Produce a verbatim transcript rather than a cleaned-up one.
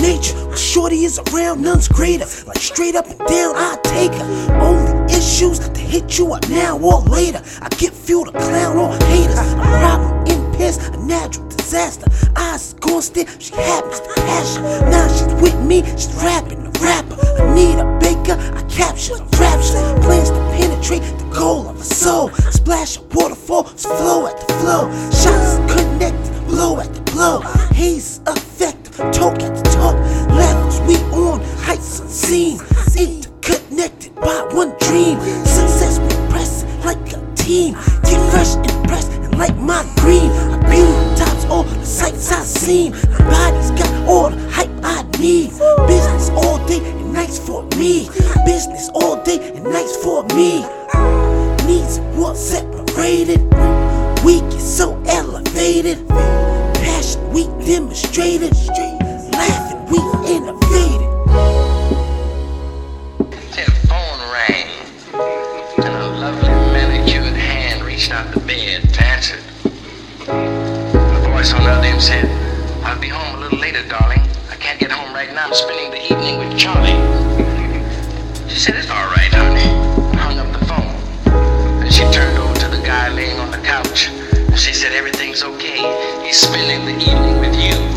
nature. When shorty is around, none's greater. Like straight up and down, I take her. Only issues to hit you up now or later. I get fuel to clown all haters. A problem in pairs, a natural disaster. Eyes gon' stare, she happens to passion. Now she's with me, she's rapping the rapper. I need a baker, I capture the rapture. Plans to penetrate the goal of a soul. Splash a waterfall, flow at the flow. Shots connected, blow at the blow. Haze effective, talk at the talk. Levels we on, heights unseen. Interconnected by one dream. Success we press like a team. Get fresh, impressed, and like my green. I beauty tops all the sights I seen. My body's got all the hype I need. Business all day and nights for me. Business all day and nights for me. Needs and wants separated. We get so elevated. Passion we demonstrated. Laughing we innovated. Till phone rang, and a lovely manicured hand reached out the bed to answer. The voice on the other end said, "I'll be home a little later, darling. I can't get home right now. I'm spending the evening with Charlie." She said, "It's all right, honey," and hung up the phone. And she turned over to the guy laying on the couch, and she said, "Everything's okay. He's spending the evening with you."